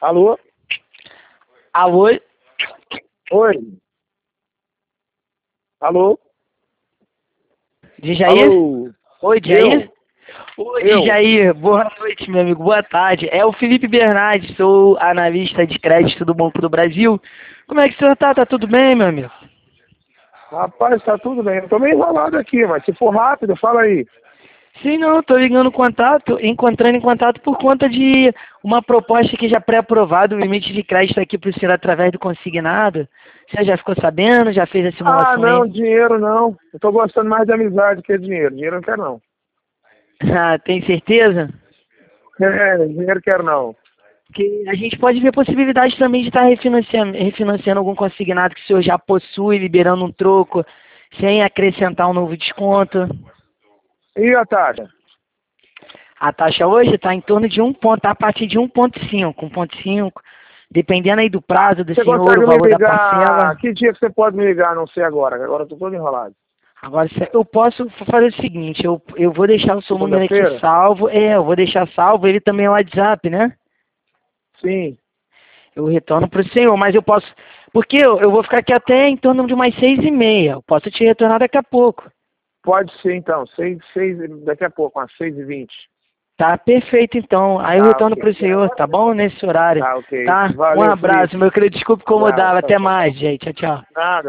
Alô? Alô? Oi? Alô? Djair? Alô? Oi, Djair? Oi, Eu? Djair. Boa noite, meu amigo. Boa tarde. É o Felipe Bernardes, sou analista de crédito do Banco do Brasil. Como é que o senhor tá? Tá tudo bem, meu amigo? Rapaz, tá tudo bem. Eu tô meio enrolado aqui, mas se for rápido, fala aí. Sim, não, tô ligando contato, encontrando em contato por conta de uma proposta que já pré-aprovada, o limite de crédito aqui para o senhor através do consignado. Você já ficou sabendo? Já fez a Ah, simulação aí? não, dinheiro não. Eu tô gostando mais de amizade que de dinheiro. Dinheiro eu não quero não. Ah, tem certeza? Dinheiro quero não. Que a gente pode ver possibilidade também de estar refinanciando algum consignado que o senhor já possui, liberando um troco, sem acrescentar um novo desconto. E a taxa? A taxa hoje está em torno de a partir de 1,5, 1,5, dependendo aí do prazo do Você senhor, consegue o me valor da parcela. ligar? Que dia que você pode me ligar? Não sei agora. Agora eu tô todo enrolado. Agora, eu posso fazer o seguinte, eu vou deixar o seu número aqui Segunda-feira? salvo, eu vou deixar salvo, ele também é o WhatsApp, né? Sim. Eu retorno para o senhor, mas eu posso, porque eu vou ficar aqui até em torno de umas 6h30, eu posso te retornar daqui a pouco. Pode ser então. Daqui a pouco, umas 6h20. Tá perfeito então, aí eu Tá, retorno para ok. o senhor, tá bom? Nesse horário, Tá, ok. tá? Um Valeu, abraço, Felipe. meu querido, desculpe Abraço. incomodar, Tchau, até tchau. mais, gente, tchau, tchau. Nada.